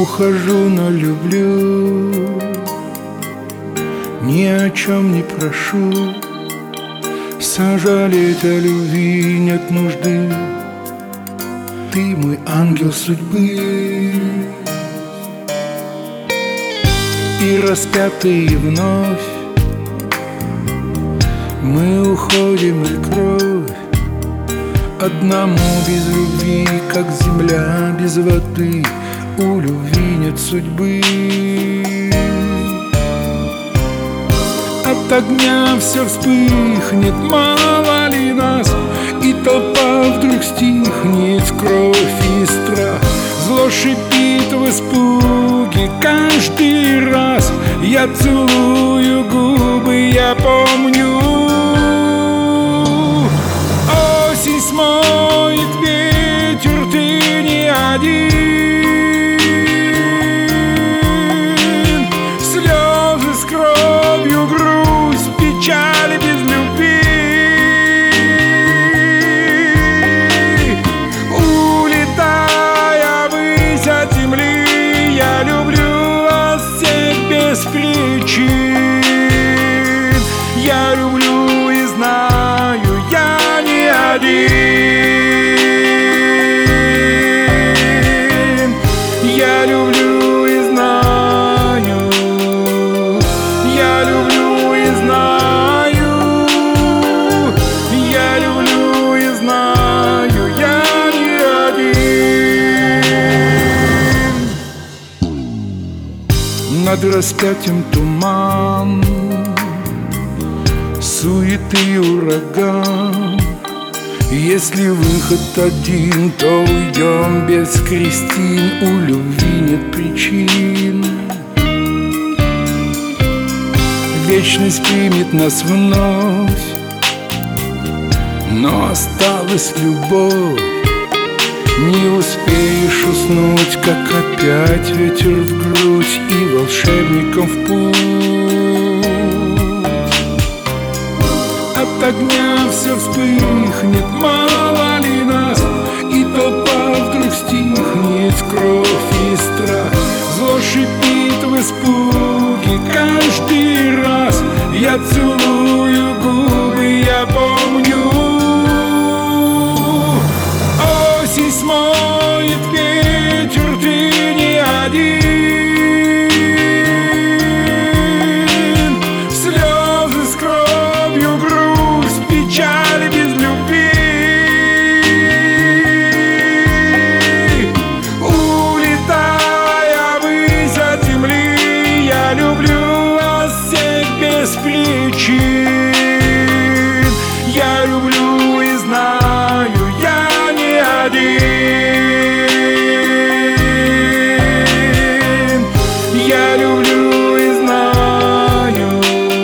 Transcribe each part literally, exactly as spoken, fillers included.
Ухожу, но люблю, ни о чем не прошу. Сожалеть о любви нет нужды. Ты мой ангел судьбы. И распятые вновь мы уходим в кровь. Одному без любви, как земля без воды. У любви нет судьбы. От огня все вспыхнет, мало ли нас, и толпа вдруг стихнет, кровь и страх. Зло шипит в испуге каждый раз. Я целую губы, я помню. Осень смоет ветер, ты не один. Слезы с кровью, грусть, печаль без любви. Улетая ввысь от земли, я люблю вас всех без причин. Я люблю и знаю, я не один. Я люблю и знаю, я люблю и знаю, я люблю и знаю, я не один. Над распятием туман, суеты и ураган. Если выход один, то уйдем без крестин. У любви нет причин. Вечность примет нас вновь, но осталась любовь. Не успеешь уснуть, как опять ветер в грудь и волшебником в путь. От огня все вспыхнет, мало ли нас, и толпа вдруг стихнет, кровь и страх. Зло шипит в испуге каждый раз. Я целую губы, я помню. Осень смоет ветер, ты не один. Слезы с кровью, грусть, печаль без любви. Улетая ввысь от земли, я люблю вас всех без причин. Я люблю и знаю, я не один. Я люблю и знаю,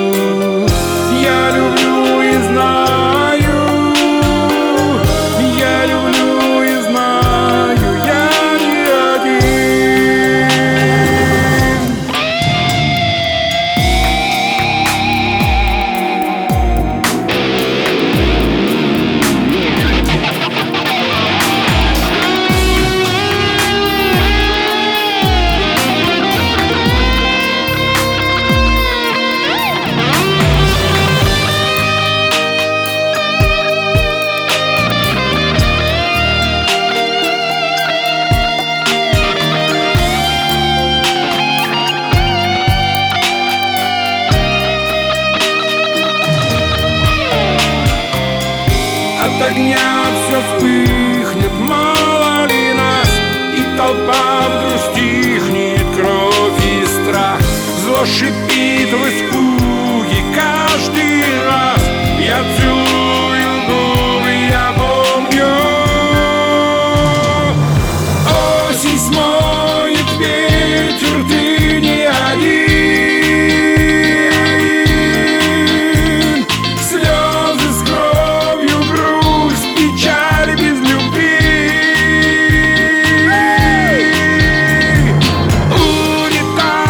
я люблю и знаю, я люблю и знаю, я не один. От огня все вспыхнет, мало ли нас, и толпа вдруг стихнет, кровь и страх. Зло шипит в испуге каждый раз. Я целую губы, я помню. Осень смоет ветер, ты не один. Слезы с кровью, грусть, печаль без любви.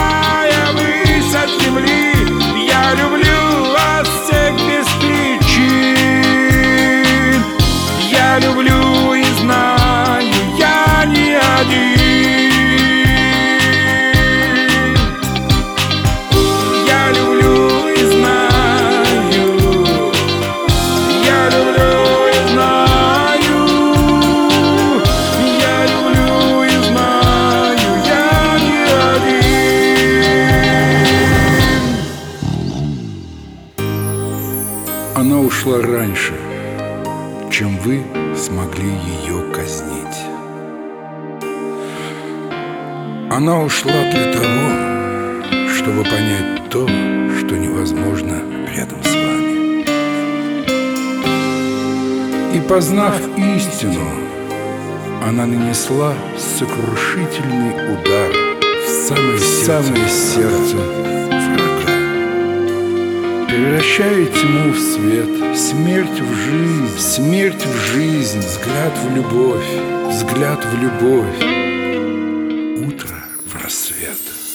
Улетая ввысь от земли, я люблю вас всех без причин. умерла раньше, чем вы смогли ее казнить. Она ушла для того, чтобы понять то, что невозможно рядом с вами. И познав истину, она нанесла сокрушительный удар в самое, в самое сердце врага, превращая тьму в свет, смерть в жизнь, смерть в жизнь, взгляд в любовь, взгляд в любовь, утро в рассвет.